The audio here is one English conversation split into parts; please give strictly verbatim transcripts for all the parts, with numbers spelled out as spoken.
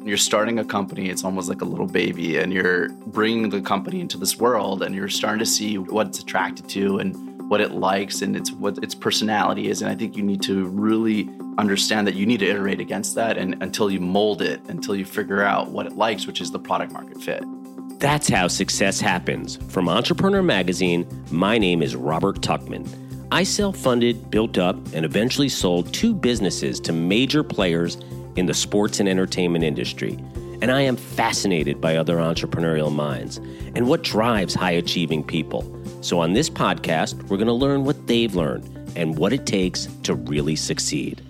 you're starting a company, it's almost like a little baby, and you're bringing the company into this world, and you're starting to see what it's attracted to and what it likes and it's what its personality is. And I think you need to really understand that you need to iterate against that and until you mold it, until you figure out what it likes, which is the product market fit. That's how success happens. From Entrepreneur Magazine, my name is Robert Tuchman. I self-funded, built up, and eventually sold two businesses to major players in the sports and entertainment industry. And I am fascinated by other entrepreneurial minds and what drives high-achieving people. So on this podcast, we're going to learn what they've learned and what it takes to really succeed.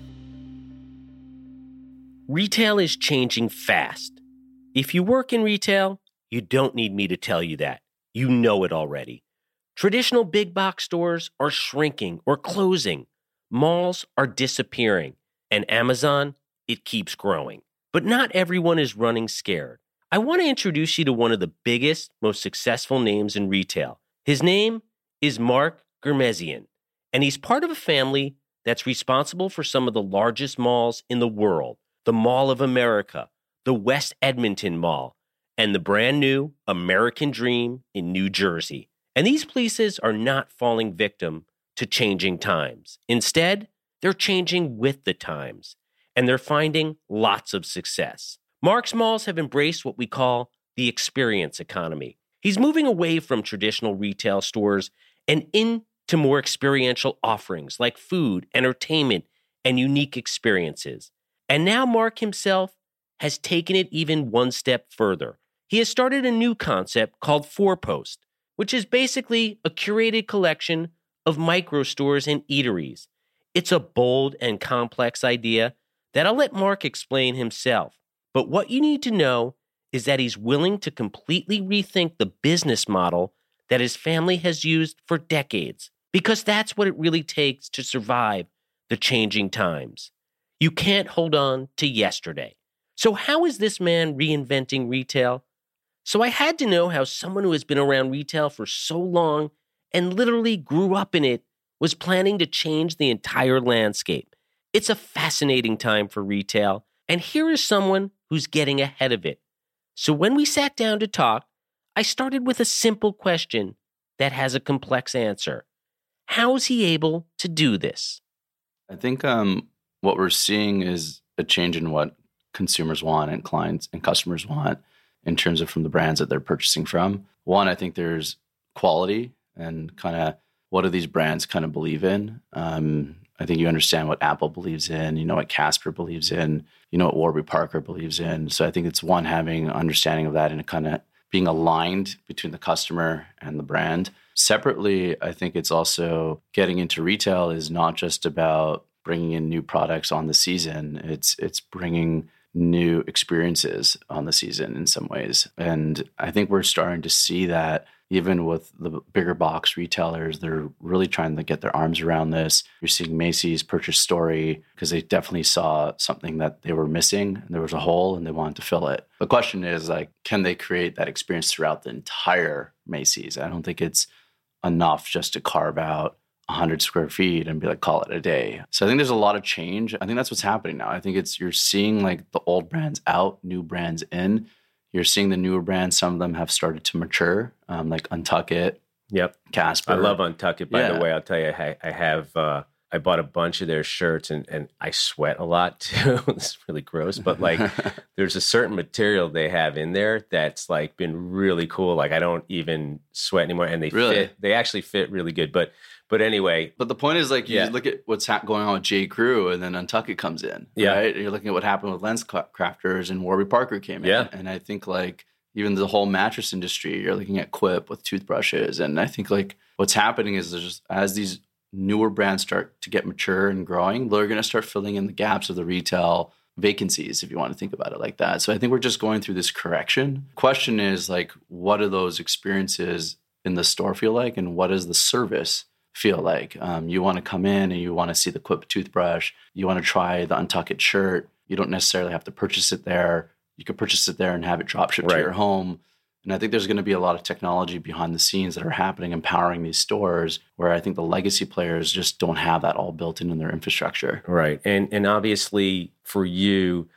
Retail is changing fast. If you work in retail, you don't need me to tell you that. You know it already. Traditional big box stores are shrinking or closing. Malls are disappearing. And Amazon, it keeps growing. But not everyone is running scared. I want to introduce you to one of the biggest, most successful names in retail. His name is Mark Ghermezian, and he's part of a family that's responsible for some of the largest malls in the world, the Mall of America, the West Edmonton Mall, and the brand new American Dream in New Jersey. And these places are not falling victim to changing times. Instead, they're changing with the times, and they're finding lots of success. Mark's malls have embraced what we call the experience economy. He's moving away from traditional retail stores and into more experiential offerings like food, entertainment, and unique experiences. And now Mark himself has taken it even one step further. He has started a new concept called Four Post, which is basically a curated collection of micro stores and eateries. It's a bold and complex idea that I'll let Mark explain himself. But what you need to know is that he's willing to completely rethink the business model that his family has used for decades, because that's what it really takes to survive the changing times. You can't hold on to yesterday. So how is this man reinventing retail? So I had to know how someone who has been around retail for so long and literally grew up in it was planning to change the entire landscape. It's a fascinating time for retail, and here is someone who's getting ahead of it. So when we sat down to talk, I started with a simple question that has a complex answer. How is he able to do this? I think um, what we're seeing is a change in what consumers want and clients and customers want in terms of from the brands that they're purchasing from. One, I think there's quality and kind of what do these brands kind of believe in. Um, I think you understand what Apple believes in, you know what Casper believes in, you know what Warby Parker believes in. So I think it's one, having an understanding of that and kind of being aligned between the customer and the brand. Separately, I think it's also getting into retail is not just about bringing in new products on the season. It's it's bringing new experiences on the season in some ways. And I think we're starting to see that even with the bigger box retailers, they're really trying to get their arms around this. You're seeing Macy's purchase Story because they definitely saw something that they were missing and there was a hole and they wanted to fill it. The question is, like, can they create that experience throughout the entire Macy's? I don't think it's enough just to carve out one hundred square feet and be like, call it a day. So I think there's a lot of change. I think that's what's happening now. I think it's you're seeing like the old brands out, new brands in. You're seeing the newer brands. Some of them have started to mature, um, like Untuckit. Yep. Casper. I love Untuckit, by Yeah. the way. I'll tell you, I, I have, uh, I bought a bunch of their shirts and, and I sweat a lot too. It's really gross, but like there's a certain material they have in there that's like been really cool. Like I don't even sweat anymore and they Really? fit, they actually fit really good. But, but anyway, But the point is, like, you Yeah. look at what's ha- going on with J. Crew, and then Untuckit comes in, Yeah. right? You're looking at what happened with Lens Cra- Crafters, and Warby Parker came in. Yeah. And I think, like, even the whole mattress industry, you're looking at Quip with toothbrushes. And I think, like, what's happening is there's just, as these newer brands start to get mature and growing, they're going to start filling in the gaps of the retail vacancies, if you want to think about it like that. So I think we're just going through this correction. Question is, like, what do those experiences in the store feel like? And what does the service feel like? Um, you want to come in and you want to see the Quip toothbrush. You want to try the Untuckit shirt. You don't necessarily have to purchase it there. You could purchase it there and have it drop shipped Right. to your home. And I think there's going to be a lot of technology behind the scenes that are happening, empowering these stores, where I think the legacy players just don't have that all built into their infrastructure. right. And, and obviously for you,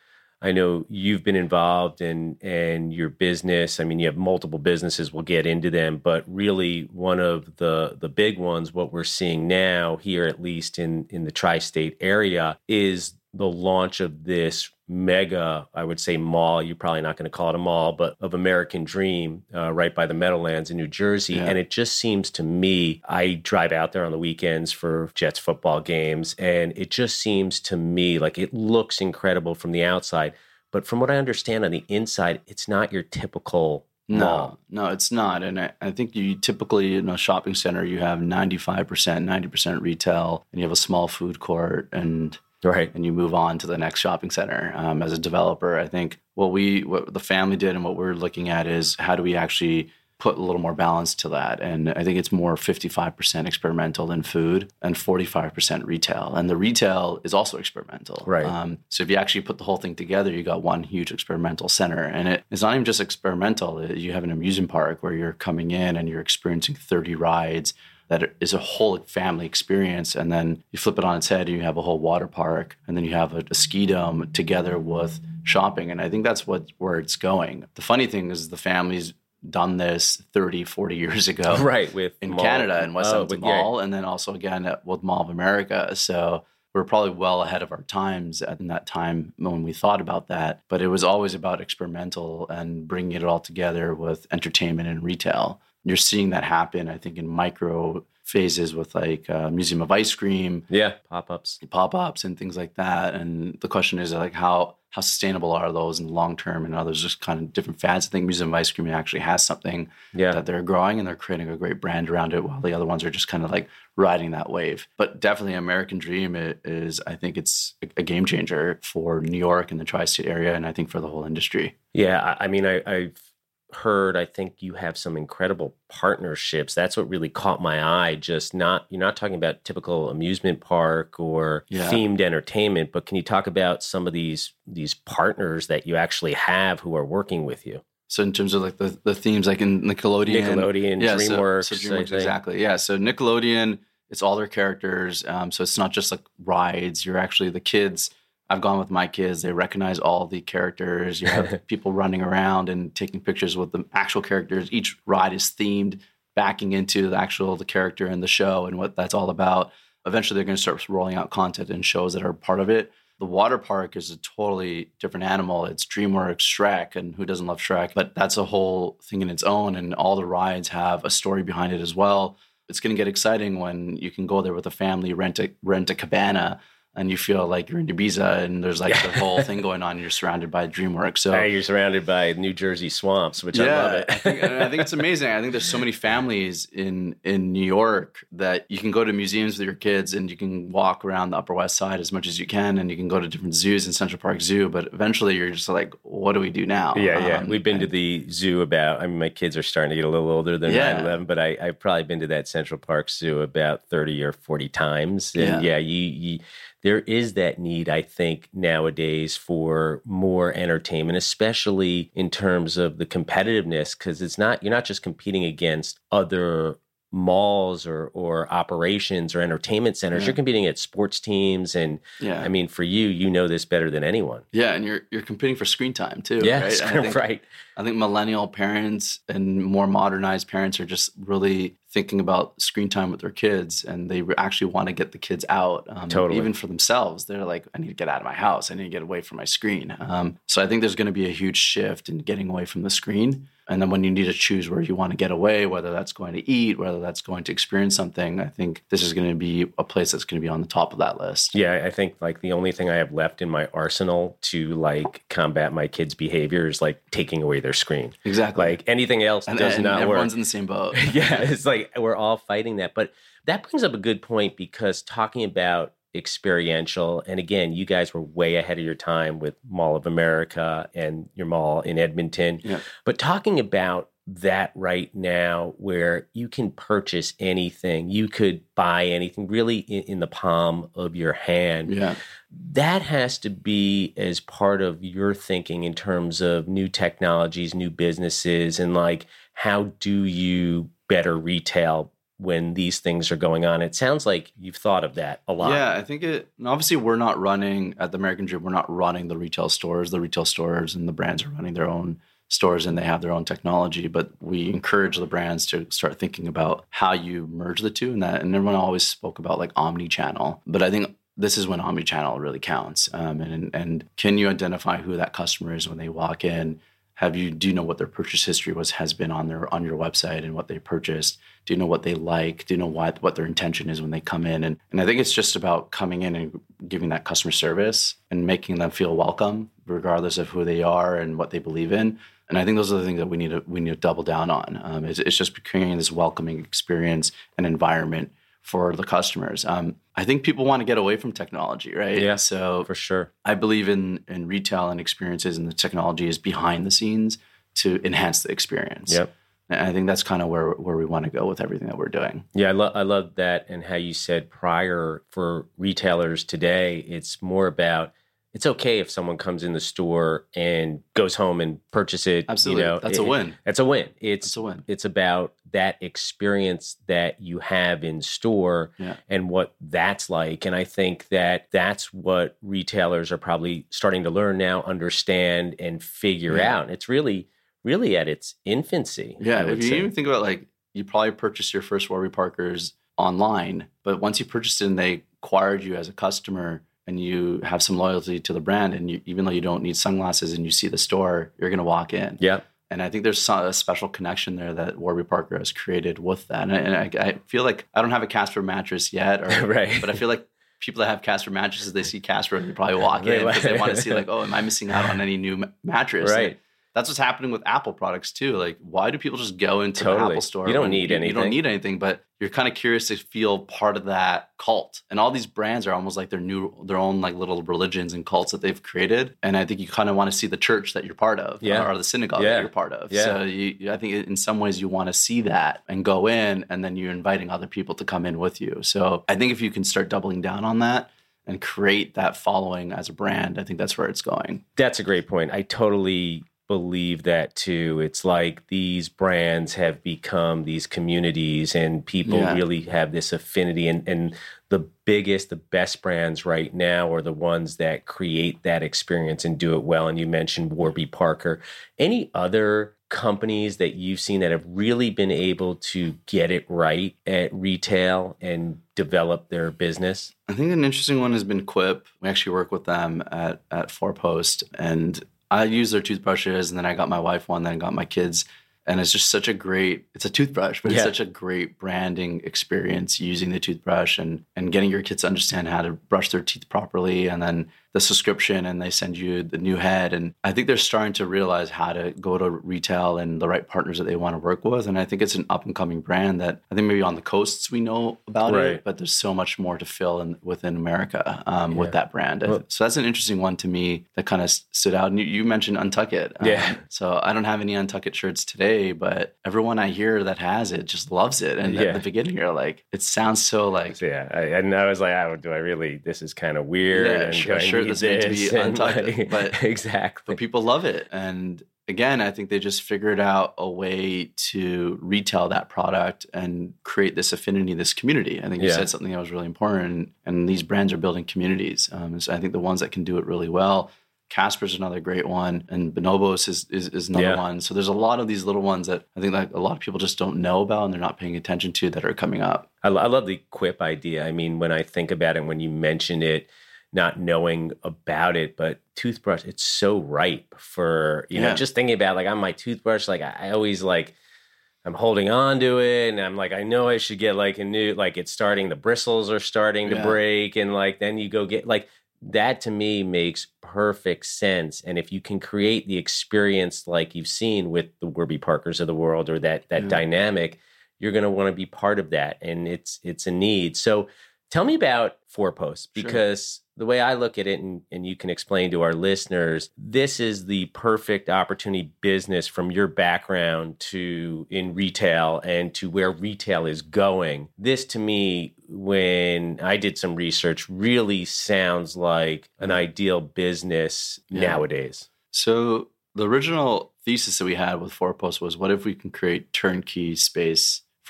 I know you've been involved in, in your business. I mean, you have multiple businesses. We'll get into them. But really, one of the, the big ones, what we're seeing now here, at least in, in the tri-state area, is the launch of this mega, I would say mall, you're probably not going to call it a mall, but of American Dream, uh, right by the Meadowlands in New Jersey. Yeah. And it just seems to me, I drive out there on the weekends for Jets football games, and it just seems to me like it looks incredible from the outside. But from what I understand on the inside, it's not your typical mall. No, no, it's not. And I, I think you typically in a shopping center, you have ninety-five percent, ninety percent retail, and you have a small food court, and right. and you move on to the next shopping center. Um, as a developer, I think what we, what the family did and what we're looking at is how do we actually put a little more balance to that? And I think it's more fifty-five percent experimental in food and forty-five percent retail. And the retail is also experimental. Right. Um, so if you actually put the whole thing together, you got one huge experimental center. And it, it's not even just experimental. You have an amusement park where you're coming in and you're experiencing thirty rides. That is a whole family experience. And then you flip it on its head and you have a whole water park, and then you have a, a ski dome together with shopping. And I think that's what where it's going. The funny thing is the family's done this thirty, forty years ago. Right. With in Mall, Canada and West oh, Edmonton with, yeah. Mall, and then also again at, with Mall of America. So we're probably well ahead of our times in that time when we thought about that. But it was always about experimental and bringing it all together with entertainment and retail. You're seeing that happen, I think, in micro phases with like uh, Museum of Ice Cream. Yeah, pop-ups. Pop-ups and things like that. And the question is like how how sustainable are those in the long term? And others just kind of different fads. I think Museum of Ice Cream actually has something yeah. that they're growing and they're creating a great brand around it, while the other ones are just kind of like riding that wave. But definitely American Dream is, I think it's a game changer for New York and the tri-state area, and I think for the whole industry. Yeah, I mean, I, I've heard, I think you have some incredible partnerships. That's what really caught my eye. Just not, you're not talking about typical amusement park or yeah. themed entertainment, but can you talk about some of these these partners that you actually have who are working with you? So in terms of like the, the themes, like in Nickelodeon, Nickelodeon, yeah, DreamWorks, so, so DreamWorks exactly, yeah. So Nickelodeon, it's all their characters. Um, so it's not just like rides. You're actually the kids. I've gone with my kids. They recognize all the characters. You have people running around and taking pictures with the actual characters. Each ride is themed, backing into the actual the character in the show and what that's all about. Eventually, they're going to start rolling out content and shows that are part of it. The water park is a totally different animal. It's DreamWorks, Shrek, and who doesn't love Shrek? But that's a whole thing in its own, and all the rides have a story behind it as well. It's going to get exciting when you can go there with a family, rent a rent a cabana, and you feel like you're in Ibiza, and there's like the whole thing going on, and you're surrounded by DreamWorks. So hey, you're surrounded by New Jersey swamps, which yeah, I love it. I, think, I think it's amazing. I think there's so many families in in New York that you can go to museums with your kids, and you can walk around the Upper West Side as much as you can, and you can go to different zoos in Central Park Zoo. But eventually, you're just like, what do we do now? Yeah, yeah. Um, We've been and, to the zoo about. I mean, my kids are starting to get a little older than yeah. nine, eleven, but I, I've probably been to that Central Park Zoo about thirty or forty times. And yeah, yeah you. you There is that need, I think, nowadays for more entertainment, especially in terms of the competitiveness, because it's not you're not just competing against other malls or or operations or entertainment centers. Yeah. You're competing at sports teams, and yeah. I mean, for you, you know this better than anyone. Yeah, and you're you're competing for screen time too. Yeah, right? Screen, I think, right. I think millennial parents and more modernized parents are just really thinking about screen time with their kids, and they actually want to get the kids out. Um, totally. Even for themselves, they're like, I need to get out of my house. I need to get away from my screen. Um, so I think there's going to be a huge shift in getting away from the screen. And then when you need to choose where you want to get away, whether that's going to eat, whether that's going to experience something, I think this is going to be a place that's going to be on the top of that list. Yeah, I think like the only thing I have left in my arsenal to like combat my kids' behavior is like taking away their screen. Exactly. Like anything else and, does and not everyone's work. Everyone's in the same boat. Yeah, it's like we're all fighting that. But that brings up a good point, because talking about experiential, and again, you guys were way ahead of your time with Mall of America and your mall in Edmonton. Yeah. But talking about that right now, where you can purchase anything, you could buy anything really in, in the palm of your hand. Yeah. That has to be as part of your thinking in terms of new technologies, new businesses, and like, how do you better retail when these things are going on? It sounds like you've thought of that a lot. Yeah, I think it, and obviously we're not running, at the American Dream, we're not running the retail stores. The retail stores and the brands are running their own stores and they have their own technology, but we encourage the brands to start thinking about how you merge the two and that. And everyone always spoke about like omni-channel, but I think this is when omni-channel really counts. Um, and, and can you identify who that customer is when they walk in? Have you, do you know what their purchase history was, has been on their, on your website and what they purchased? Do you know what they like? Do you know what, what their intention is when they come in? And, and I think it's just about coming in and giving that customer service and making them feel welcome, regardless of who they are and what they believe in. And I think those are the things that we need to, we need to double down on. Um, it's, it's just creating this welcoming experience and environment for the customers. Um, I think people want to get away from technology, right? Yeah, so for sure. I believe in in retail and experiences, and the technology is behind the scenes to enhance the experience. Yep. And I think that's kind of where where we want to go with everything that we're doing. Yeah, I love I love that, and how you said prior, for retailers today, it's more about, it's okay if someone comes in the store and goes home and purchase it. Absolutely. You know, That's it, a win. It's a win. It's, It's a win. It's about that experience that you have in store Yeah. and what that's like. And I think that that's what retailers are probably starting to learn now, understand, and figure Yeah. out. It's really, really at its infancy. Yeah. I would If you say. even think about, like, you probably purchased your first Warby Parkers online, but once you purchased it and they acquired you as a customer, and you have some loyalty to the brand, and you, even though you don't need sunglasses and you see the store, you're going to walk in. Yeah. And I think there's some, a special connection there that Warby Parker has created with that. And, I, and I, I feel like I don't have a Casper mattress yet, or, Right. but I feel like people that have Casper mattresses, they see Casper and they probably walk in because they want to see, like, oh, am I missing out on any new ma- mattress? Right. And that's what's happening with Apple products too. Like, why do people just go into Totally. the Apple store? You don't when need you, anything. You don't need anything, but you're kind of curious to feel part of that cult. And all these brands are almost like their new, their own like little religions and cults that they've created. And I think you kind of want to see the church that you're part of, Yeah. or the synagogue Yeah. that you're part of. Yeah. So you, I think in some ways you want to see that and go in, and then you're inviting other people to come in with you. So I think if you can start doubling down on that and create that following as a brand, I think that's where it's going. That's a great point. I totally believe that too. It's like these brands have become these communities, and people Yeah. really have this affinity. And, and the biggest, the best brands right now are the ones that create that experience and do it well. And you mentioned Warby Parker. Any other companies that you've seen that have really been able to get it right at retail and develop their business? I think an interesting one has been Quip. We actually work with them at, at Four Post, and I use their toothbrushes, and then I got my wife one, then I got my kids. And it's just such a great, it's a toothbrush, but Yeah. it's such a great branding experience using the toothbrush and, and getting your kids to understand how to brush their teeth properly. And then the subscription, and they send you the new head. And I think they're starting to realize how to go to retail and the right partners that they want to work with. And I think it's an up and coming brand that I think maybe on the coasts we know about Right. it, but there's so much more to fill in within America um, Yeah. with that brand. Well- so that's an interesting one to me that kind of stood out. And you, you mentioned Untuck It. Um, Yeah. So I don't have any Untuck It shirts today, but everyone I hear that has it just loves it. And Yeah. at the beginning, you're like, it sounds so like, So yeah, I, and I was like, oh, do I really? This is kind of weird. Yeah, and sure, do I sure, need that's meant to be this? And, untucked, like, but- exactly. but people love it. And again, I think they just figured out a way to retail that product and create this affinity, this community. I think you Yeah. said something that was really important. And these brands are building communities. Um, so I think the ones that can do it really well, Casper's another great one, and Bonobos is, is, is another Yeah. one. So there's a lot of these little ones that I think like a lot of people just don't know about and they're not paying attention to that are coming up. I, lo- I love the Quip idea. I mean, when I think about it, when you mention it, not knowing about it, but toothbrush, it's so ripe for, you know, Yeah. just thinking about like on my toothbrush, like I, I always like, I'm holding on to it and I'm like, I know I should get like a new, like it's starting, the bristles are starting to Yeah. break. And like, then you go get like, that to me makes perfect sense. And if you can create the experience like you've seen with the Warby Parkers of the world, or that that Yeah. dynamic, you're going to want to be part of that. And it's it's a need. So tell me about Four Post, Sure. because the way I look at it, and, and you can explain to our listeners, this is the perfect opportunity business from your background to in retail and to where retail is going. This to me, when I did some research, really sounds like an ideal business Yeah. nowadays. So the original thesis that we had with Four Post was, what if we can create turnkey space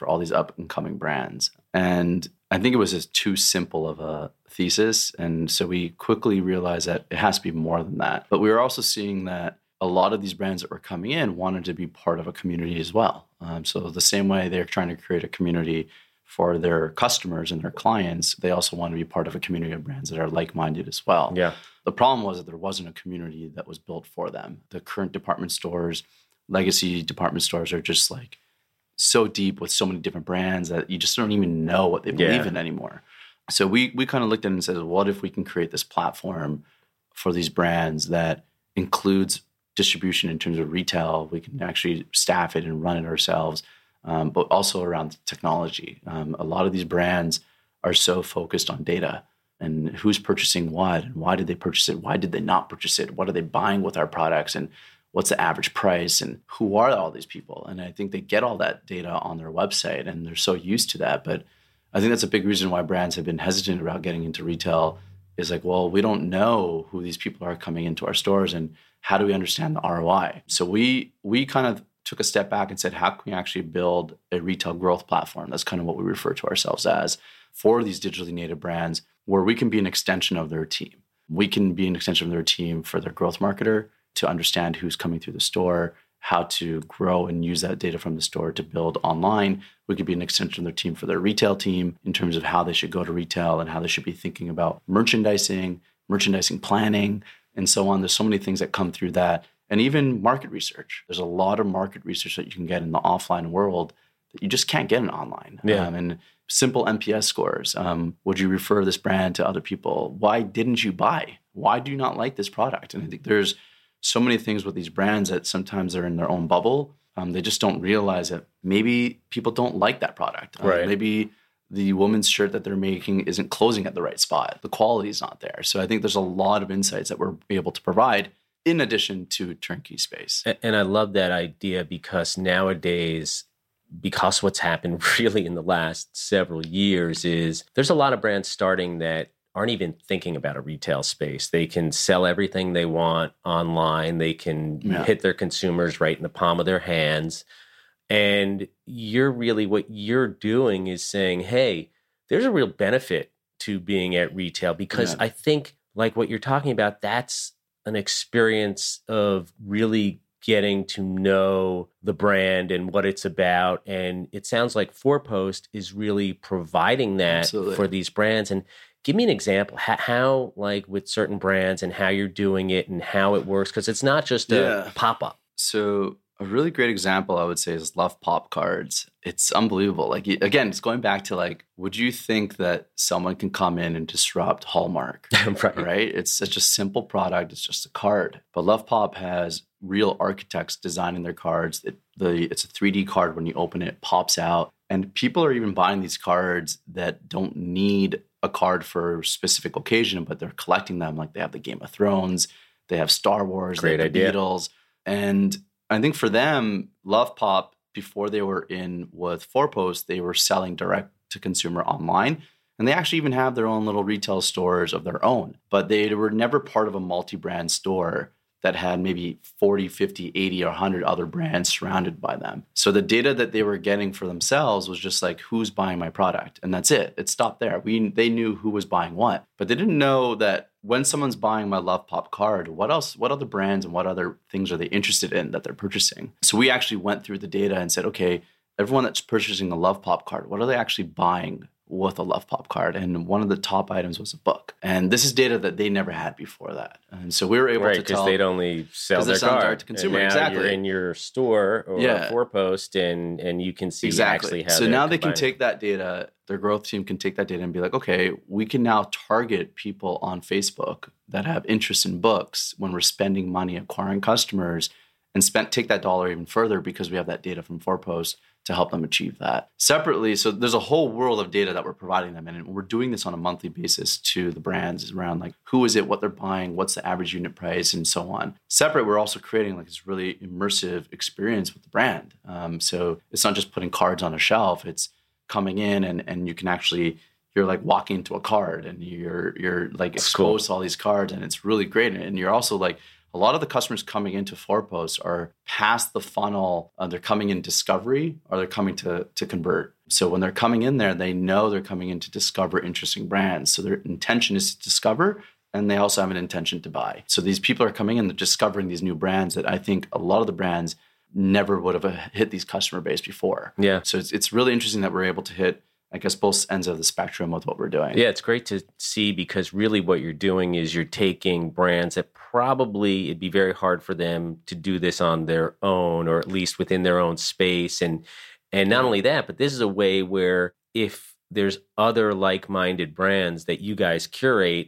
for all these up and coming brands. And I think it was just too simple of a thesis. And so we quickly realized that it has to be more than that. But we were also seeing that a lot of these brands that were coming in wanted to be part of a community as well. Um, so the same way they're trying to create a community for their customers and their clients, they also want to be part of a community of brands that are like-minded as well. Yeah. The problem was that there wasn't a community that was built for them. The current department stores, legacy department stores are just like so deep with so many different brands that you just don't even know what they believe Yeah. in anymore. So we we kind of looked at it and said, what if we can create this platform for these brands that includes distribution in terms of retail? We can actually staff it and run it ourselves, um, but also around technology. Um, a lot of these brands are so focused on data and who's purchasing what and why did they purchase it? Why did they not purchase it? What are they buying with our products? And what's the average price? And who are all these people? And I think they get all that data on their website and they're so used to that. But I think that's a big reason why brands have been hesitant about getting into retail is like, well, we don't know who these people are coming into our stores and how do we understand the R O I? So we we kind of took a step back and said, how can we actually build a retail growth platform? That's kind of what we refer to ourselves as for these digitally native brands, where we can be an extension of their team. We can be an extension of their team for their growth marketer to understand who's coming through the store, how to grow and use that data from the store to build online. We could be an extension of their team for their retail team in terms of how they should go to retail and how they should be thinking about merchandising, merchandising planning, and so on. There's so many things that come through that. And even market research. There's a lot of market research that you can get in the offline world that you just can't get in online. Yeah. Um, and simple N P S scores. Um, would you refer this brand to other people? Why didn't you buy? Why do you not like this product? And I think there's so many things with these brands that sometimes they're in their own bubble. Um, they just don't realize that maybe people don't like that product. Uh, Right. Maybe the woman's shirt that they're making isn't closing at the right spot. The quality is not there. So I think there's a lot of insights that we're able to provide in addition to turnkey space. A- And I love that idea because nowadays, because what's happened really in the last several years is there's a lot of brands starting that aren't even thinking about a retail space. They can sell everything they want online. They can Yeah. hit their consumers right in the palm of their hands. And you're really, what you're doing is saying, hey, there's a real benefit to being at retail because Yeah. I think like what you're talking about, that's an experience of really getting to know the brand and what it's about. And it sounds like four post is really providing that Absolutely. for these brands. And give me an example, how, how like with certain brands and how you're doing it and how it works, because it's not just a Yeah. pop-up. So a really great example I would say is Love Pop cards. It's unbelievable. Like, again, it's going back to like, would you think that someone can come in and disrupt Hallmark? Right. Right? It's such a simple product. It's just a card. But Love Pop has real architects designing their cards. It, the, it's a three D card. When you open it, it pops out. And people are even buying these cards that don't need a card for a specific occasion, but they're collecting them. Like they have the Game of Thrones, they have Star Wars, Great they have the idea. Beatles. And I think for them, Love Pop, before they were in with four post, they were selling direct to consumer online. And they actually even have their own little retail stores of their own. But they were never part of a multi-brand store that had maybe forty, fifty, eighty, or one hundred other brands surrounded by them. So the data that they were getting for themselves was just like, who's buying my product? And that's it. It stopped there. We They knew who was buying what. But they didn't know that when someone's buying my Love Pop card, what else, what other brands and what other things are they interested in that they're purchasing? So we actually went through the data and said, okay, everyone that's purchasing a Love Pop card, what are they actually buying with a Love Pop card? And one of the top items was a book. And this is data that they never had before that. And so we were able Right, to because tell. they'd only sell 'Cause they're their selling card. direct to consumer, And now exactly. you're in your store or Yeah. a four post and, and you can see Exactly. actually how So they're now they can combining. take that data, their growth team can take that data and be like, okay, we can now target people on Facebook that have interest in books when we're spending money acquiring customers and spend, take that dollar even further because we have that data from four post to help them achieve that. Separately, so there's a whole world of data that we're providing them, and we're doing this on a monthly basis to the brands around like who is it, what they're buying, what's the average unit price, and so on. Separate, we're also creating like this really immersive experience with the brand. Um, so it's not just putting cards on a shelf, it's coming in and, and you can actually, you're like walking into a card and you're you're like That's exposed cool. to all these cards and it's really great. And you're also like, a lot of the customers coming into four post are past the funnel. Uh, they're coming in discovery or they're coming to, to convert. So when they're coming in there, they know they're coming in to discover interesting brands. So their intention is to discover, and they also have an intention to buy. So these people are coming in, they're discovering these new brands that I think a lot of the brands never would have hit these customer base before. Yeah. So it's it's really interesting that we're able to hit, I guess, both ends of the spectrum with what we're doing. Yeah, it's great to see, because really what you're doing is you're taking brands that probably it'd be very hard for them to do this on their own, or at least within their own space. And and not only that, but this is a way where if there's other like-minded brands that you guys curate,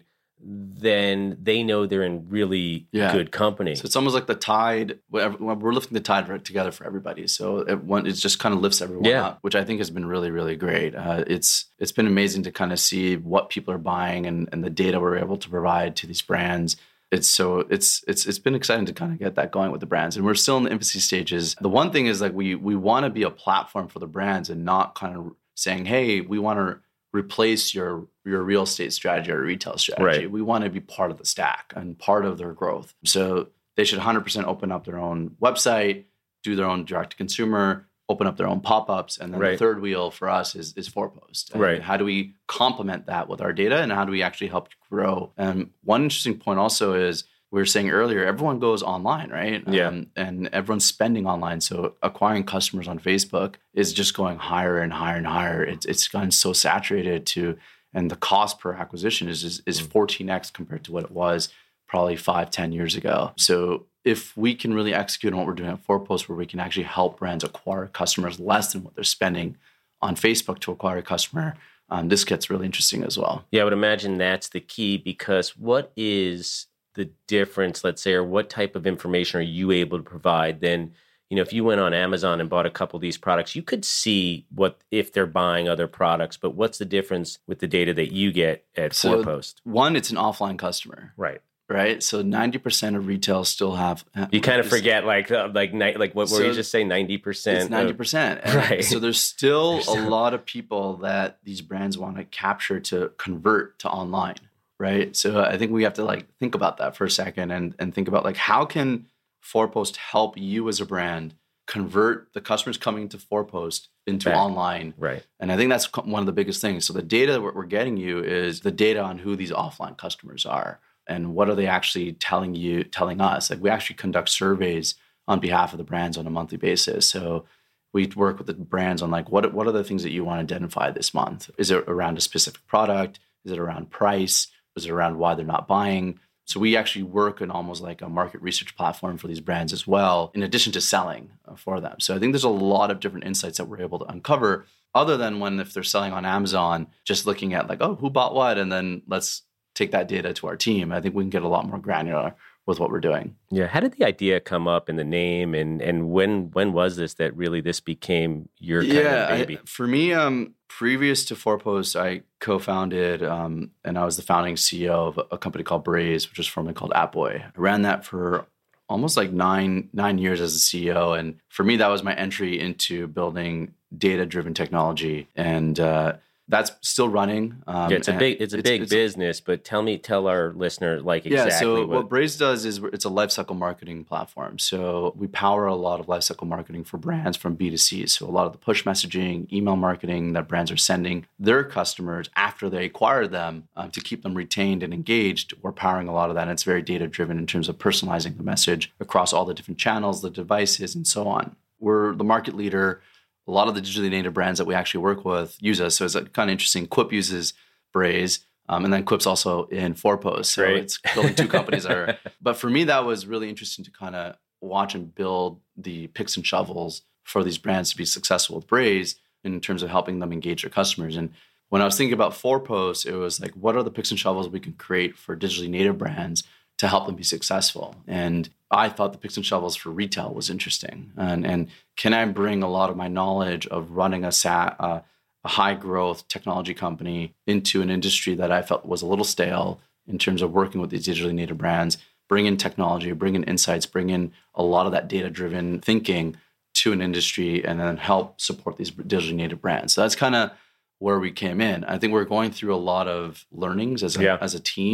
then they know they're in really yeah. good company. So it's almost like the tide, whatever, we're lifting the tide for, together for everybody. So it, one, it just kind of lifts everyone yeah. up, which I think has been really, really great. Uh, it's It's been amazing to kind of see what people are buying and, and the data we're able to provide to these brands. It's so it's it's it's been exciting to kind of get that going with the brands, and we're still in the infancy stages. The one thing is like we we want to be a platform for the brands and not kind of saying, hey, we want to replace your your real estate strategy or retail strategy. Right. We want to be part of the stack and part of their growth. So they should one hundred percent open up their own website, do their own direct to consumer, open up their own pop-ups. And then right. the third wheel for us is, is four post. And right. how do we complement that with our data, and how do we actually help grow? And one interesting point also is, we were saying earlier, everyone goes online, right? Yeah. Um, and everyone's spending online. So acquiring customers on Facebook is just going higher and higher and higher. It's it's gotten so saturated to, and the cost per acquisition is is, is fourteen x compared to what it was probably five, ten years ago. So if we can really execute on what we're doing at four post, where we can actually help brands acquire customers less than what they're spending on Facebook to acquire a customer, um, this gets really interesting as well. Yeah, I would imagine that's the key, because what is the difference, let's say, or what type of information are you able to provide? Then, you know, if you went on Amazon and bought a couple of these products, you could see what if they're buying other products, but what's the difference with the data that you get at So, four post? One, it's an offline customer. Right. Right. So ninety percent of retail still have. You kind of forget, like, uh, like, like what so were you just say? ninety percent. It's ninety percent. Of, right. So there's still there's a still... lot of people that these brands want to capture to convert to online. Right. So I think we have to like think about that for a second and, and think about like, how can four post help you as a brand convert the customers coming to four post into Back. online? Right. And I think that's one of the biggest things. So the data that we're getting you is the data on who these offline customers are. And what are they actually telling you, telling us? Like, we actually conduct surveys on behalf of the brands on a monthly basis. So we work with the brands on like, what, what are the things that you want to identify this month? Is it around a specific product? Is it around price? Is it around why they're not buying? So we actually work in almost like a market research platform for these brands as well, in addition to selling for them. So I think there's a lot of different insights that we're able to uncover, other than when if they're selling on Amazon, just looking at like, oh, who bought what? And then let's take that data to our team. I think we can get a lot more granular with what we're doing. Yeah. How did the idea come up in the name, and and when when was this that really this became your kind yeah, of baby? I, for me, um, previous to four post, I co-founded um, and I was the founding C E O of a company called Braze, which was formerly called Appboy. I ran that for almost like nine nine years as a C E O, and for me, that was my entry into building data-driven technology. And uh, that's still running. Um, yeah, it's a big, it's a it's, big it's, business. But tell me, tell our listener like exactly. Yeah, so what, what Braze does is it's a lifecycle marketing platform. So we power a lot of lifecycle marketing for brands from B two C. So a lot of the push messaging, email marketing that brands are sending their customers after they acquire them um, to keep them retained and engaged. We're powering a lot of that. And it's very data driven in terms of personalizing the message across all the different channels, the devices, and so on. We're the market leader. A lot of the digitally native brands that we actually work with use us. So it's kind of interesting. Quip uses Braze, um, and then Quip's also in four post. So Great. It's building two companies that are. But for me, that was really interesting to kind of watch and build the picks and shovels for these brands to be successful with Braze in terms of helping them engage their customers. And when I was thinking about four post, it was like, what are the picks and shovels we can create for digitally native brands to help them be successful? And I thought the picks and shovels for retail was interesting. And, and can I bring a lot of my knowledge of running a, sat, uh, a high growth technology company into an industry that I felt was a little stale in terms of working with these digitally native brands, bring in technology, bring in insights, bring in a lot of that data-driven thinking to an industry, and then help support these digitally native brands. So that's kind of where we came in. I think we're going through a lot of learnings as a, yeah. as a team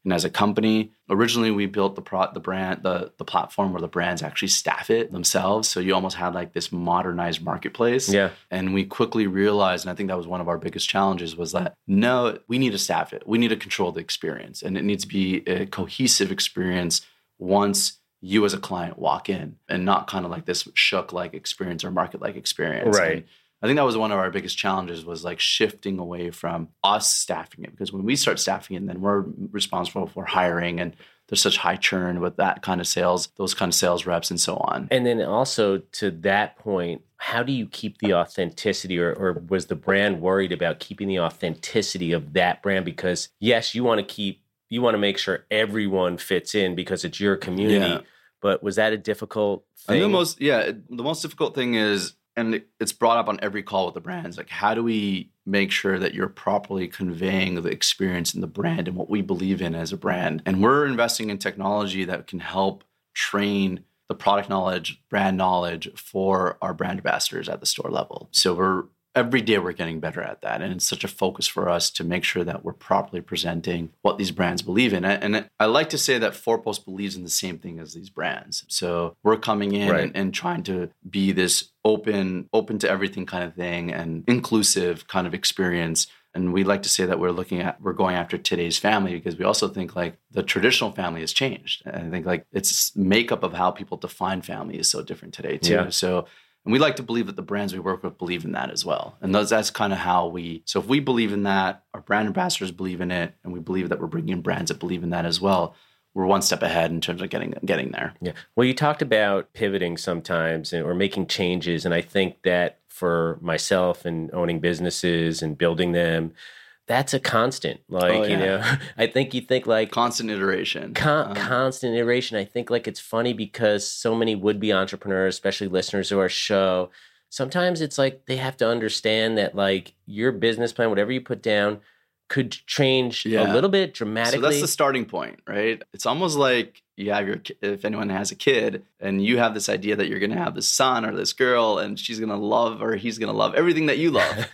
And as a company, originally we built the pro- the brand, the, the platform where the brands actually staff it themselves. So you almost had like this modernized marketplace. Yeah. And we quickly realized, and I think that was one of our biggest challenges, was that no, we need to staff it. We need to control the experience. And it needs to be a cohesive experience once you as a client walk in, and not kind of like this shook-like experience or market-like experience. Right. And I think that was one of our biggest challenges, was like shifting away from us staffing it. Because when we start staffing it, then we're responsible for hiring, and there's such high churn with that kind of sales, those kind of sales reps and so on. And then also to that point, how do you keep the authenticity, or, or was the brand worried about keeping the authenticity of that brand? Because yes, you want to keep, you want to make sure everyone fits in because it's your community. Yeah. But was that a difficult thing? I think the most, yeah, the most difficult thing is, and it's brought up on every call with the brands, like how do we make sure that you're properly conveying the experience in the brand and what we believe in as a brand? And we're investing in technology that can help train the product knowledge, brand knowledge for our brand ambassadors at the store level. So we're every day we're getting better at that. And it's such a focus for us to make sure that we're properly presenting what these brands believe in. And I like to say that Fourpost believes in the same thing as these brands. So we're coming in right. and, and trying to be this open, open to everything kind of thing, and inclusive kind of experience. And we like to say that we're looking at, we're going after today's family, because we also think like the traditional family has changed. And I think like its makeup of how people define family is so different today too. Yeah. So And we like to believe that the brands we work with believe in that as well. And those, that's kind of how we, so if we believe in that, our brand ambassadors believe in it, and we believe that we're bringing in brands that believe in that as well, we're one step ahead in terms of getting getting there. Yeah. Well, you talked about pivoting sometimes or making changes. And I think that for myself and owning businesses and building them, that's a constant. Like, oh, yeah. you know, I think you think like constant iteration, con- um, constant iteration. I think like it's funny because so many would-be entrepreneurs, especially listeners to our show, sometimes it's like they have to understand that like your business plan, whatever you put down, could change yeah. a little bit dramatically. So that's the starting point, right? It's almost like you have your, if anyone has a kid and you have this idea that you're going to have this son or this girl and she's going to love, or he's going to love everything that you love.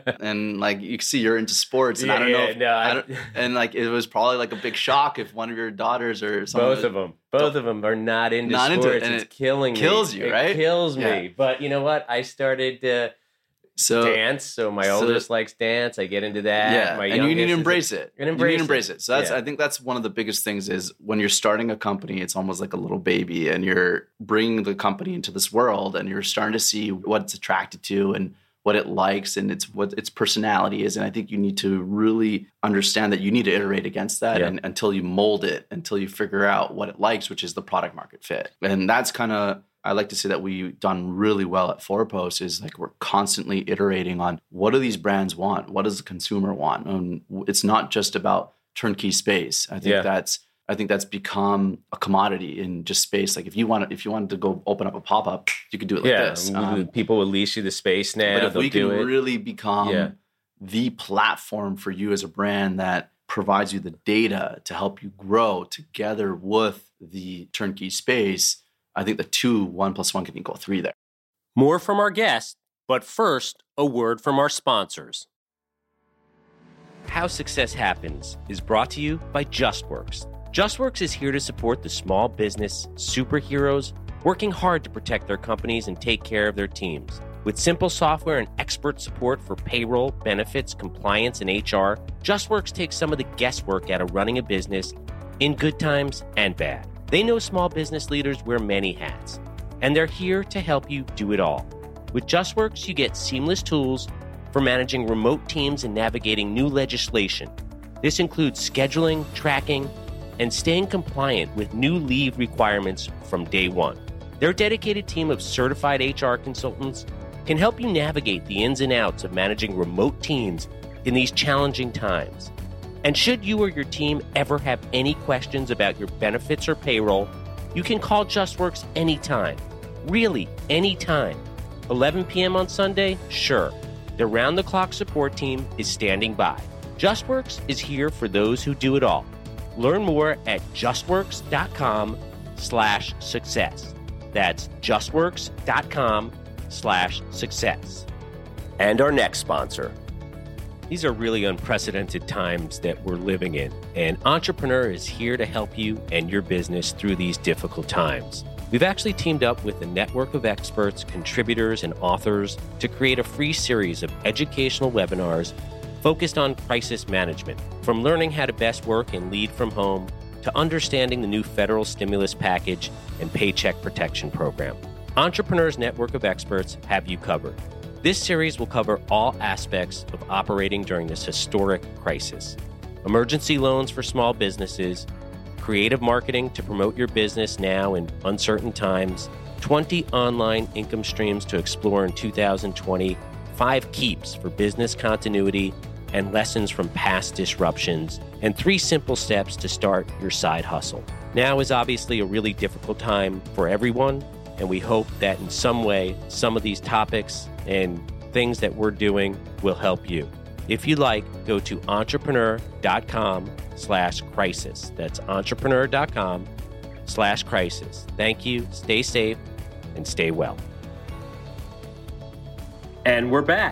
And like, you see you're into sports and yeah, I don't know. If, no, I don't, and like, it was probably like a big shock if one of your daughters or something. Both of them, both of them are not into not sports. Into it, and it's it killing me. Kills you, right? It kills me. Yeah. But you know what? I started uh, So, dance. So my so, oldest likes dance. I get into that. Yeah, my and you need to embrace is, it. And embrace you need to it. embrace it. So that's, yeah. I think that's one of the biggest things is when you're starting a company, it's almost like a little baby, and you're bringing the company into this world, and you're starting to see what it's attracted to and what it likes and its what its personality is. And I think you need to really understand that you need to iterate against that yeah. and, until you mold it, until you figure out what it likes, which is the product market fit. And that's kind of, I like to say that we've done really well at Fourpost is like we're constantly iterating on what do these brands want? What does the consumer want? And it's not just about turnkey space. I think yeah. that's I think that's become a commodity in just space. Like if you want, if you wanted to go open up a pop up, you could do it like yeah. this. Um, People will lease you the space now. But if we can it. really become yeah. the platform for you as a brand that provides you the data to help you grow together with the turnkey space, I think the two, one plus one can equal three there. More from our guest, but first, a word from our sponsors. How Success Happens is brought to you by JustWorks. JustWorks is here to support the small business superheroes working hard to protect their companies and take care of their teams. With simple software and expert support for payroll, benefits, compliance, and H R, JustWorks takes some of the guesswork out of running a business in good times and bad. They know small business leaders wear many hats, and they're here to help you do it all. With JustWorks, you get seamless tools for managing remote teams and navigating new legislation. This includes scheduling, tracking, and staying compliant with new leave requirements from day one. Their dedicated team of certified H R consultants can help you navigate the ins and outs of managing remote teams in these challenging times. And should you or your team ever have any questions about your benefits or payroll, you can call JustWorks anytime. Really, anytime. eleven p.m. on Sunday? Sure. Their round-the-clock support team is standing by. JustWorks is here for those who do it all. Learn more at justworks.com slash success. That's justworks.com slash success. And our next sponsor. These are really unprecedented times that we're living in, and Entrepreneur is here to help you and your business through these difficult times. We've actually teamed up with a network of experts, contributors, and authors to create a free series of educational webinars focused on crisis management, from learning how to best work and lead from home to understanding the new federal stimulus package and paycheck protection program. Entrepreneur's network of experts have you covered. This series will cover all aspects of operating during this historic crisis. Emergency loans for small businesses, creative marketing to promote your business now in uncertain times, twenty online income streams to explore in two thousand twenty, five keeps for business continuity and lessons from past disruptions, and three simple steps to start your side hustle. Now is obviously a really difficult time for everyone, and we hope that in some way, some of these topics and things that we're doing will help you. If you like, go to entrepreneur.com slash crisis. That's entrepreneur.com slash crisis. Thank you, stay safe, and stay well. And we're back.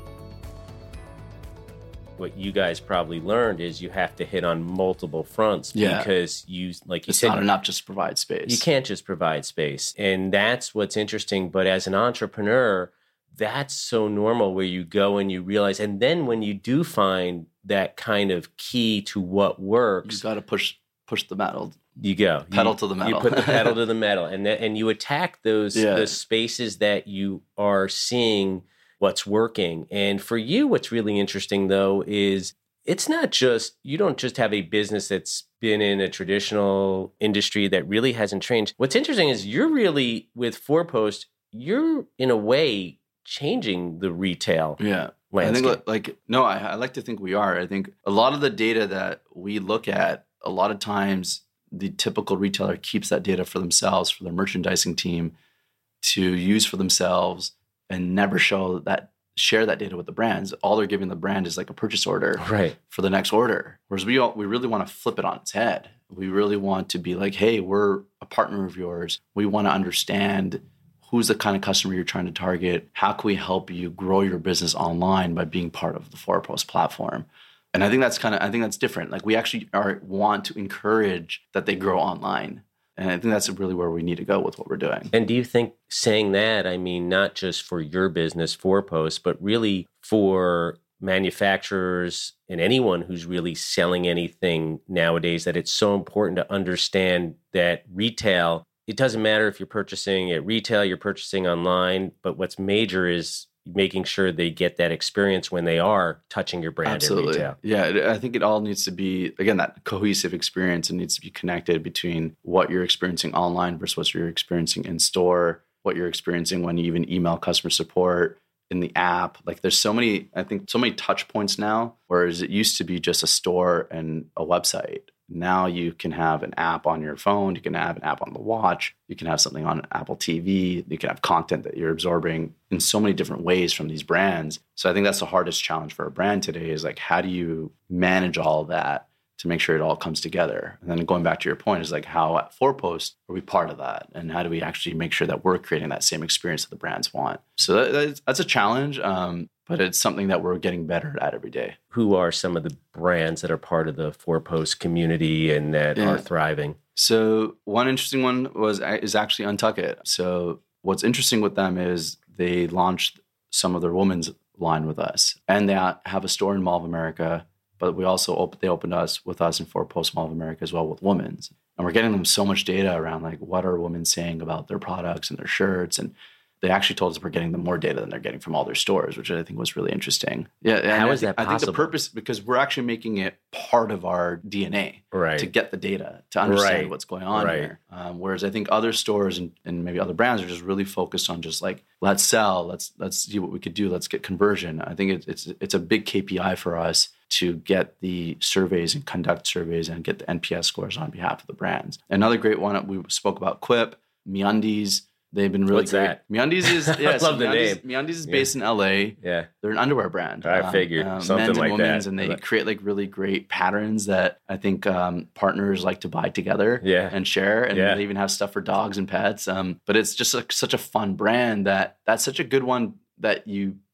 What you guys probably learned is you have to hit on multiple fronts Yeah. because you, like you It's said, not enough just to provide space. you can't just provide space. And that's what's interesting. But as an entrepreneur, that's so normal where you go and you realize, and then when you do find that kind of key to what You works, got to push push the metal. you go. Pedal you, to the metal. You put the pedal to the metal. And th- and you attack those, Yeah. those spaces that you are seeing what's working. And for you, what's really interesting, though, is it's not just, you don't just have a business that's been in a traditional industry that really hasn't changed. What's interesting is you're really, with four post, you're in a way changing the retail Yeah. landscape. I think like, no, I, I like to think we are. I think a lot of the data that we look at, a lot of times the typical retailer keeps that data for themselves, for their merchandising team to use for themselves and never show that, share that data with the brands. All they're giving the brand is like a purchase order Right. for the next order. Whereas we all, we really want to flip it on its head. We really want to be like, hey, we're a partner of yours. We want to understand who's the kind of customer you're trying to target. How can we help you grow your business online by being part of the four post platform? And I think that's kind of, I think that's different. Like we actually are want to encourage that they grow online. And I think that's really where we need to go with what we're doing. And do you think saying that, I mean, not just for your business, four post, but really for manufacturers and anyone who's really selling anything nowadays, that it's so important to understand that retail, it doesn't matter if you're purchasing at retail, you're purchasing online, but what's major is making sure they get that experience when they are touching your brand Absolutely. at retail. Yeah, it- I think it all needs to be, again, that cohesive experience. It needs to be connected between what you're experiencing online versus what you're experiencing in store, what you're experiencing when you even email customer support in the app. Like there's so many, I think so many touch points now, whereas it used to be just a store and a website. Now you can have an app on your phone. You can have an app on the watch. You can have something on Apple T V. You can have content that you're absorbing in so many different ways from these brands. So I think that's the hardest challenge for a brand today is like, how do you manage all of that to make sure it all comes together? And then going back to your point is like, how at four post are we part of that? And how do we actually make sure that we're creating that same experience that the brands want? So that, that's, that's a challenge, um, but it's something that we're getting better at every day. Who are some of the brands that are part of the four post community and that Yeah. are thriving? So one interesting one was is actually Untuck It. So what's interesting with them is they launched some of their women's line with us, and they have a store in Mall of America. But we also op- they opened us with us in four post Mall of America as well with women's, and we're getting them so much data around like what are women saying about their products and their shirts, and they actually told us we're getting them more data than they're getting from all their stores, which I think was really interesting. Yeah, and How I is think, that I think the possible? purpose, because we're actually making it part of our D N A Right. to get the data, to understand Right. what's going on Right. here. Um, whereas I think other stores and, and maybe other brands are just really focused on just like, let's sell, let's let's see what we could do, let's get conversion. I think it, it's it's a big K P I for us to get the surveys and conduct surveys and get the N P S scores on behalf of the brands. Another great one, we spoke about Quip, MeUndies. They've been really What's great. that? MeUndies is yeah, I so love the MeUndies, name. MeUndies is Yeah. based in L A. Yeah. They're an underwear brand. I figured something men's and like women's, that. and they But- create like really great patterns that I think um, partners like to buy together Yeah. and share. And Yeah. they even have stuff for dogs and pets. Um, but it's just like such a fun brand that that's such a good one that you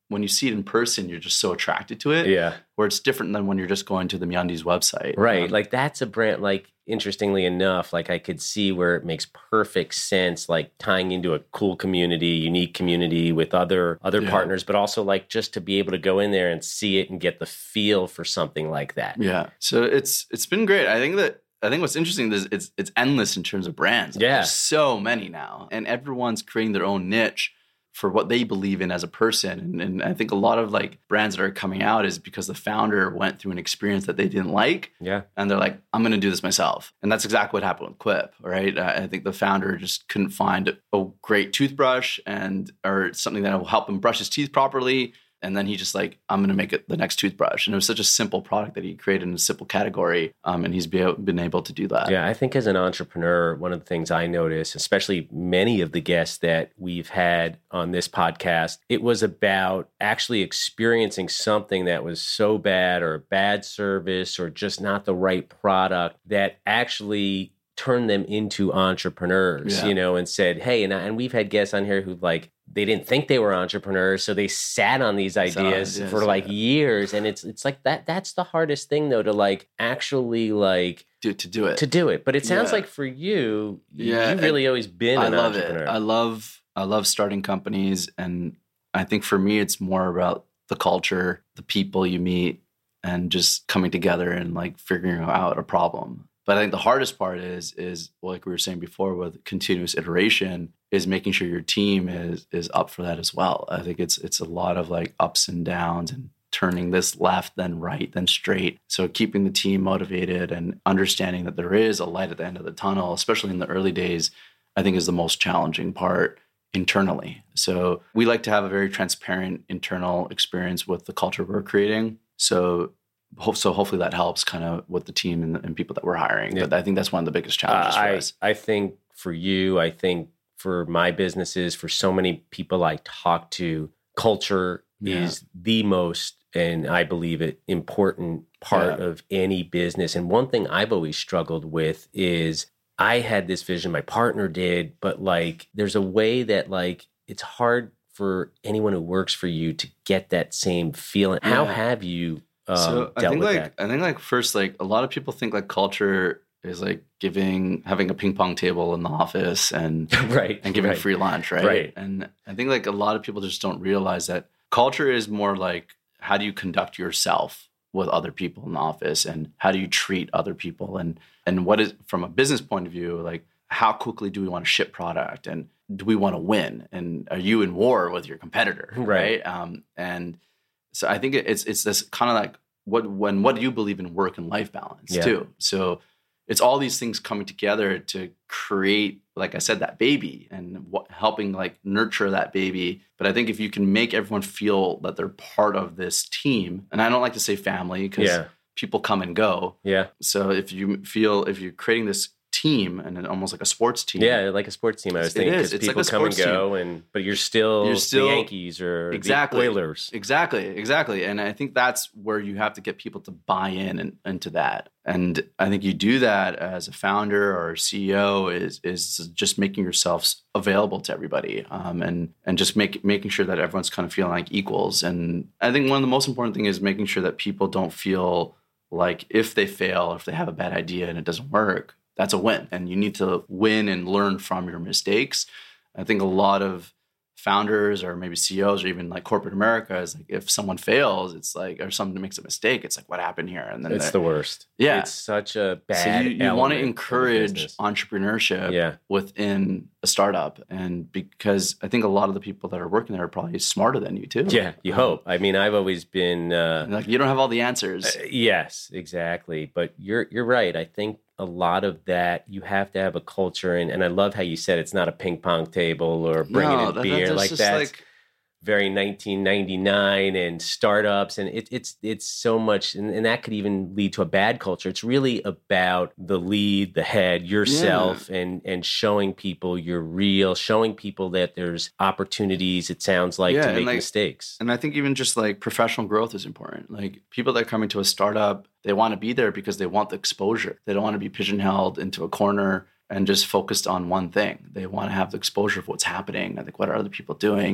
when you see it in person, you're just so attracted to it. Yeah. Where it's different than when you're just going to the MeUndies website. Right. Um, like that's a brand, like interestingly enough, like I could see where it makes perfect sense, like tying into a cool community, unique community with other other Yeah. partners, but also like just to be able to go in there and see it and get the feel for something like that. Yeah. So it's it's been great. I think that I think what's interesting is it's it's endless in terms of brands. Like, Yeah. There's so many now. And everyone's creating their own niche for what they believe in as a person. And, and I think a lot of like brands that are coming out is because the founder went through an experience that they didn't like. Yeah. And they're like, I'm going to do this myself. And that's exactly what happened with Quip, right? Uh, I think the founder just couldn't find a great toothbrush and or something that will help him brush his teeth properly. And then he just like, I'm going to make it the next toothbrush. And it was such a simple product that he created in a simple category. Um, and he's be, been able to do that. Yeah, I think as an entrepreneur, one of the things I notice, especially many of the guests that we've had on this podcast, it was about actually experiencing something that was so bad or bad service or just not the right product that actually turned them into entrepreneurs, Yeah. you know, and said, hey, and, and we've had guests on here who like, they didn't think they were entrepreneurs, so they sat on these ideas ideas, for like yeah. years. And it's it's like that. That's the hardest thing, though, to like actually like Do, to do it. to do it. But it sounds Yeah. like for you, Yeah, you've really always been I an love entrepreneur. it. I love I love starting companies, and I think for me it's more about the culture, the people you meet, and just coming together and like figuring out a problem. But I think the hardest part is is like we were saying before with continuous iteration is making sure your team is is up for that as well. I think it's it's a lot of like ups and downs and turning this left, then right, then straight. So keeping the team motivated and understanding that there is a light at the end of the tunnel, especially in the early days, I think is the most challenging part internally. So we like to have a very transparent internal experience with the culture we're creating. So hope so hopefully that helps kind of with the team and, and people that we're hiring. Yeah. But I think that's one of the biggest challenges Uh, for I, us. I think for you, I think for my businesses, for so many people I talk to, culture Yeah. is the most, and I believe it, important part Yeah. of any business. And one thing I've always struggled with is I had this vision, my partner did, but like there's a way that like it's hard for anyone who works for you to get that same feeling. How Yeah. have you um, so I dealt think with like that? I think like first like a lot of people think like culture is like giving having a ping pong table in the office and right. and giving right. free lunch, right? Right. And I think like a lot of people just don't realize that culture is more like how do you conduct yourself with other people in the office and how do you treat other people and and what is from a business point of view, like how quickly do we want to ship product and do we want to win and are you in war with your competitor, Right. right? Um, and so I think it's it's this kind of like what when what do you believe in work and life balance Yeah. too? So it's all these things coming together to create, like I said, that baby and what, helping like nurture that baby. But I think if you can make everyone feel that they're part of this team, and I don't like to say family because Yeah. people come and go. Yeah. So if you feel, if you're creating this team and then almost like a sports team. Yeah, like a sports team. I was It thinking is. because It's like people a come and sports go, and but you're still, You're still- the Yankees or Exactly. the Oilers. Exactly, exactly. And I think that's where you have to get people to buy in and, into that. And I think you do that as a founder or a C E O is is just making yourself available to everybody, um, and and just make, making sure that everyone's kind of feeling like equals. And I think one of the most important thing is making sure that people don't feel like if they fail or if they have a bad idea and it doesn't work, that's a win. And you need to win and learn from your mistakes. I think a lot of founders or maybe C E Os or even like corporate America is like if someone fails, it's like, or someone makes a mistake, it's like, what happened here? And then It's they're- the worst. Yeah. It's such a so bad you, you want to element of the encourage business. entrepreneurship Yeah. within a startup. And because I think a lot of the people that are working there are probably smarter than you too. Yeah, you Um, hope. I mean, I've always been uh, Like you don't have all the answers. Uh, yes, exactly. But you're you're right. I think a lot of that you have to have a culture, and, and I love how you said it's not a ping pong table or bringing No, in that- beer that's like just that. like- Very nineteen ninety-nine and startups, and it, it's it's so much, and, and that could even lead to a bad culture. It's really about the lead, the head, yourself, and and showing people you're real, showing people that there's opportunities. It sounds like Yeah, to and make like- mistakes. And I think even just like professional growth is important. Like people that come into a startup, they want to be there because they want the exposure. They don't want to be pigeonholed into a corner and just focused on one thing. They want to have the exposure of what's happening. I think what are other people doing?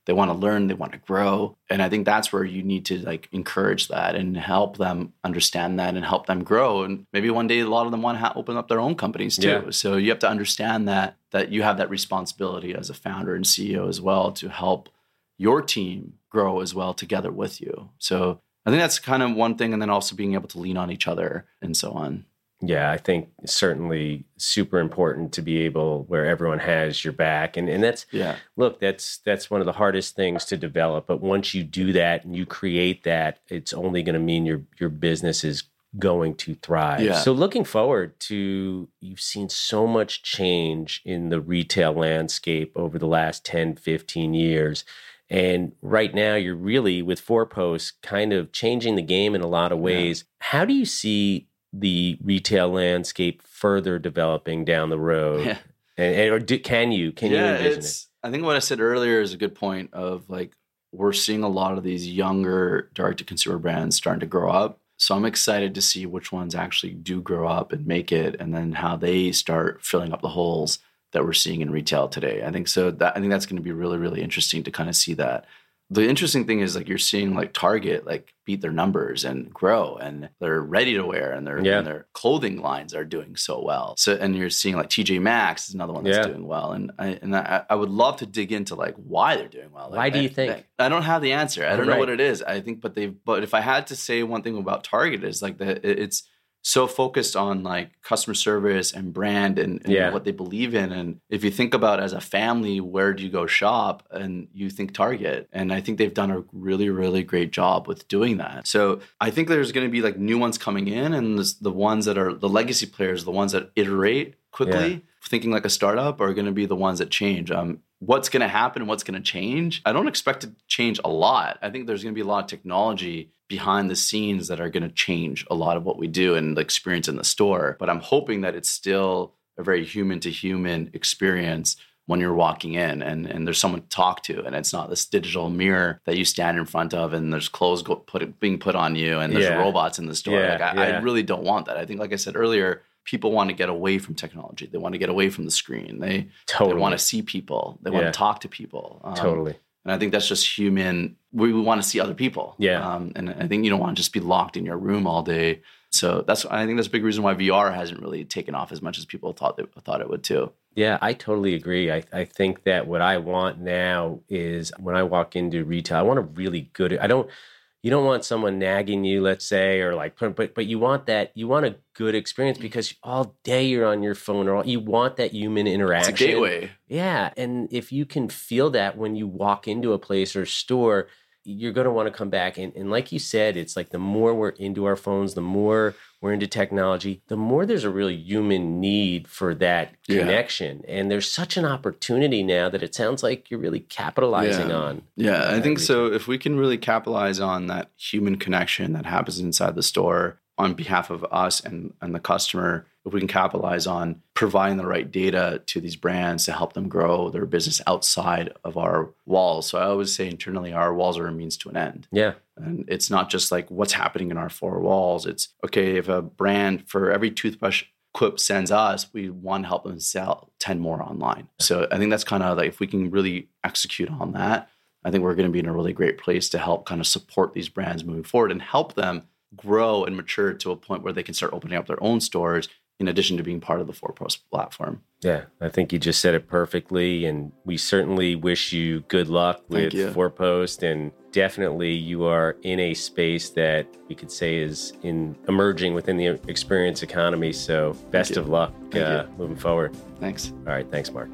They want to learn, they want to grow. And I think that's where you need to like encourage that and help them understand that and help them grow. And maybe one day a lot of them want to ha- open up their own companies too. Yeah. So you have to understand that that you have that responsibility as a founder and C E O as well to help your team grow as well together with you. So I think that's kind of one thing. And then also being able to lean on each other and so on. Yeah, I think certainly super important to be able where everyone has your back. And and that's, yeah. look, that's that's one of the hardest things to develop. But once you do that and you create that, it's only going to mean your your business is going to thrive. Yeah. So looking forward to, you've seen so much change in the retail landscape over the last ten, fifteen years. And right now you're really with four posts kind of changing the game in a lot of ways. Yeah. How do you see the retail landscape further developing down the road? Yeah. And, and or do, can you, can yeah, you envision it's, it? I think what I said earlier is a good point of like, we're seeing a lot of these younger direct-to-consumer brands starting to grow up. So I'm excited to see which ones actually do grow up and make it, and then how they start filling up the holes that we're seeing in retail today. I think so that I think that's going to be really, really interesting to kind of see that. The interesting thing is like you're seeing like Target like beat their numbers and grow, and they're ready to wear, and their yeah. and their clothing lines are doing so well. So and you're seeing like T J Maxx is another one that's yeah. doing well, and I and I, I would love to dig into like why they're doing well. Like, why do you I, think? I don't have the answer. I don't right. know what it is. I think, but they but if I had to say one thing about Target is like that it's so focused on like customer service and brand and, and yeah. what they believe in. And if you think about as a family, where do you go shop? And you think Target. And I think they've done a really, really great job with doing that. So I think there's going to be like new ones coming in, and this, the ones that are the legacy players, the ones that iterate quickly, yeah. thinking like a startup, are going to be the ones that change. Um, what's going to happen? What's going to change? I don't expect to change a lot. I think there's going to be a lot of technology behind the scenes that are going to change a lot of what we do and the experience in the store. But I'm hoping that it's still a very human to human experience when you're walking in and, and there's someone to talk to, and it's not this digital mirror that you stand in front of and there's clothes go put, being put on you and there's yeah. robots in the store. Yeah, like I, yeah. I really don't want that. I think, like I said earlier, people want to get away from technology. They want to get away from the screen. They, totally. they want to see people. They want yeah. to talk to people. Um, totally. And I think that's just human. We, we want to see other people. Yeah. Um, and I think you don't want to just be locked in your room all day. So that's I think that's a big reason why V R hasn't really taken off as much as people thought they, thought it would too. Yeah, I totally agree. I, I think that what I want now is when I walk into retail, I want a really good, I don't, you don't want someone nagging you, let's say, or like, but but you want that, you want a good experience because all day you're on your phone, or all, you want that human interaction. It's a gateway. Yeah, and if you can feel that when you walk into a place or store, you're going to want to come back. And, and like you said, it's like the more we're into our phones, the more we're into technology, the more there's a really human need for that connection. Yeah. And there's such an opportunity now that it sounds like you're really capitalizing yeah. on. Yeah, I think so. If we can really capitalize on that human connection that happens inside the store on behalf of us and, and the customer, if we can capitalize on providing the right data to these brands to help them grow their business outside of our walls. So I always say internally, our walls are a means to an end. Yeah. And it's not just like what's happening in our four walls. It's, okay, if a brand, for every toothbrush Quip sends us, we want to help them sell ten more online. So I think that's kind of like, if we can really execute on that, I think we're going to be in a really great place to help kind of support these brands moving forward and help them grow and mature to a point where they can start opening up their own stores in addition to being part of the four post platform. Yeah, I think you just said it perfectly. And we certainly wish you good luck with four post. And definitely you are in a space that we could say is in emerging within the experience economy. So best of luck uh, moving forward. Thanks. All right. Thanks, Mark.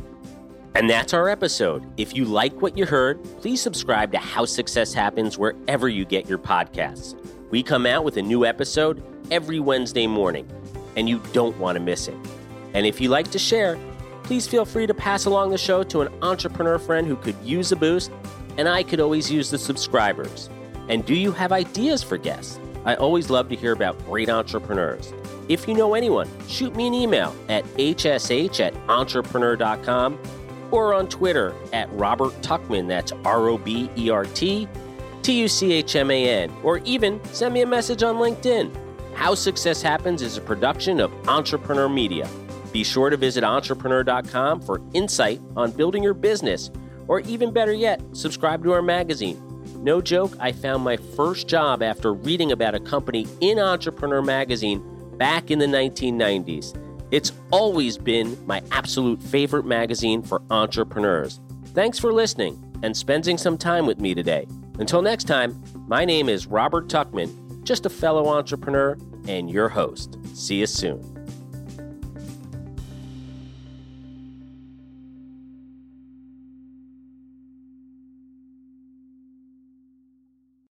And that's our episode. If you like what you heard, please subscribe to How Success Happens wherever you get your podcasts. We come out with a new episode every Wednesday morning, and you don't want to miss it. And if you like to share, please feel free to pass along the show to an entrepreneur friend who could use a boost, and I could always use the subscribers. And do you have ideas for guests? I always love to hear about great entrepreneurs. If you know anyone, shoot me an email at h s h at entrepreneur dot com or on Twitter at Robert Tuchman, that's R O B E R T T U C H M A N, or even send me a message on LinkedIn. How Success Happens is a production of Entrepreneur Media. Be sure to visit entrepreneur dot com for insight on building your business Or even better yet, subscribe to our magazine. No joke, I found my first job after reading about a company in Entrepreneur Magazine back in the nineteen nineties. It's always been my absolute favorite magazine for entrepreneurs. Thanks for listening and spending some time with me today. Until next time, my name is Robert Tuckman, just a fellow entrepreneur and your host. See you soon.